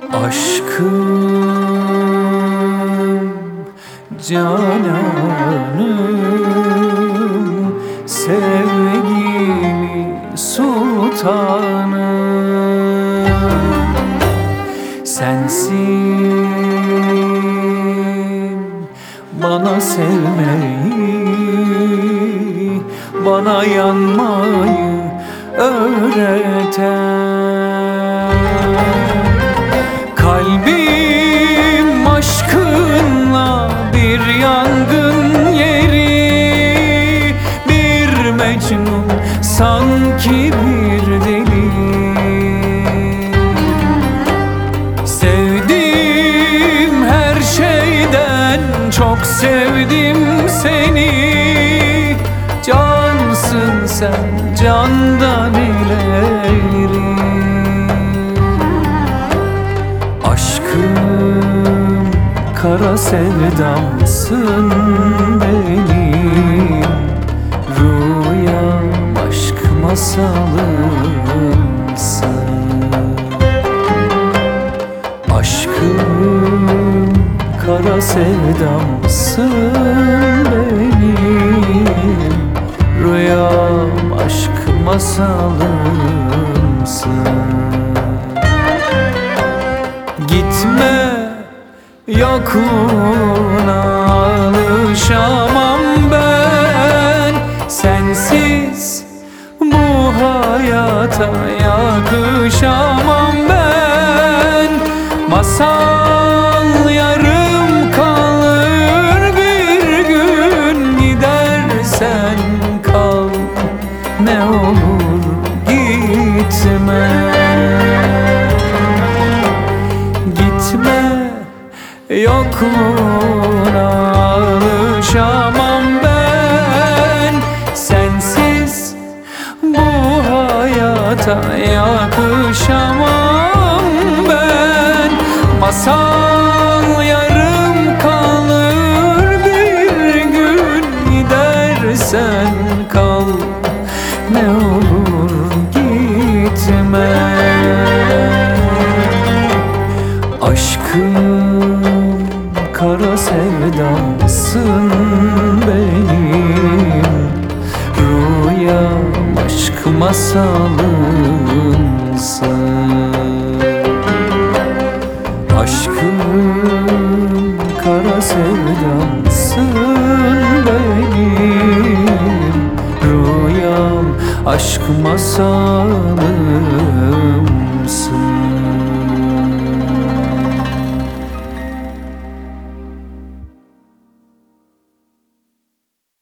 Aşkım, cananım, sevgili sultanım. Sensin bana sevmeyi, bana yanmayı öğreten. Kalbim aşkınla bir yangın yeri, bir mecnun sanki bir deli. Sevdim her şeyden çok sevdim seni. Cansın sen candan ileri. Aşkım, kara sevdamsın benim. Rüyam, aşk masalımsın. Aşkım, kara sevdamsın benim. Rüyam, aşk masalımsın. Gitme, yokluğuna alışamam ben. Sensiz bu hayata yakışamam ben. Masal yarım kalır, bir gün gidersen kal. Ne olur gitme. Gitme, yokluğuna alışamam ben. Sensiz bu hayata yakışamam ben. Masal yarım kalır, bir gün gidersen kal. Ne olur gitme. Aşkım, kara sevdamsın benim. Rüyam, aşk masalımsın. Aşkım, kara sevdamsın benim. Rüyam, aşk masalımsın.